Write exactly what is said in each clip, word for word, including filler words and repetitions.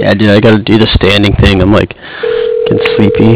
Yeah, dude, I gotta do the standing thing. I'm like getting sleepy.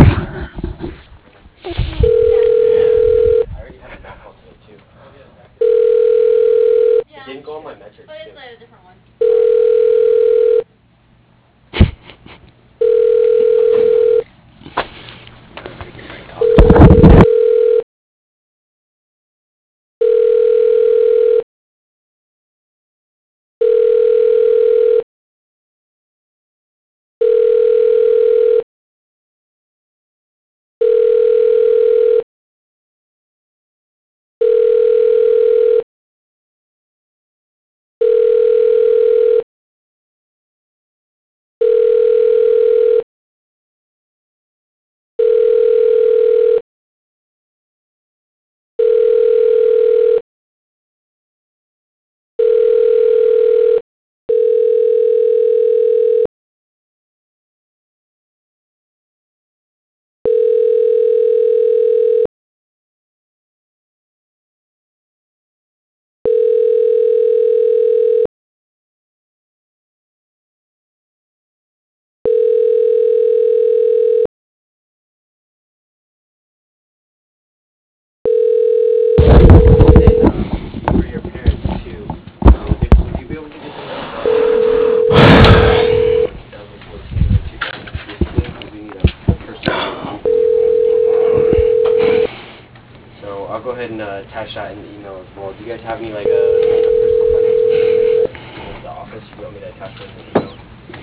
So I'll go ahead and uh, attach that in the email as well. Do you guys have any like a, like a personal financial statement that you know, the office you want me to attach those in the email?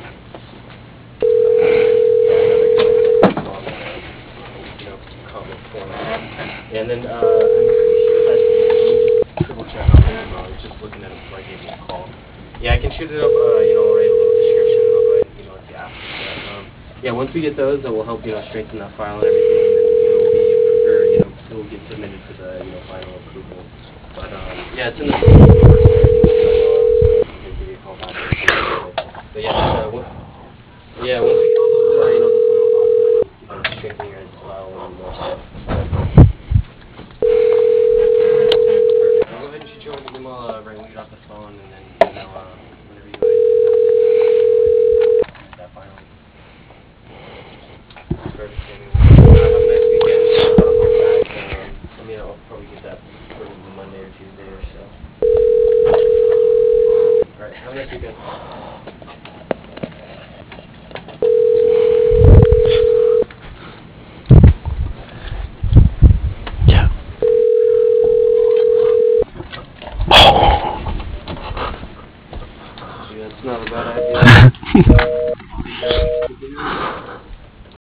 Yeah, another kind of like small, you know, comment form. And then uh, I'm pretty sure that let me just triple check on the email. I was just looking at it before I gave you a call. Yeah, I can shoot it up. Uh, you know, I'll write a little description and I'll go ahead and email it to you after. But, um, yeah, once we get those, that will help you know strengthen that file and everything, and then you know be or, you know it will get submitted to the you know final approval. But um, yeah, it's in the system. So give you a call back. But yeah, just, uh, one, yeah, once we get all those, uh, you know, the final documents, you know, strengthen your guys' file a little more. So. Perfect. I'll go ahead and shoot you over the email uh, right when we get off the phone, and then you know uh, whenever you go ahead and use that finally. Perfect. Uh, have a nice weekend. Uh, I'll go back. Um, I mean, I'll probably get that probably Monday or Tuesday or so. All right. Have a nice weekend. Yeah. Yeah, it's not a bad idea.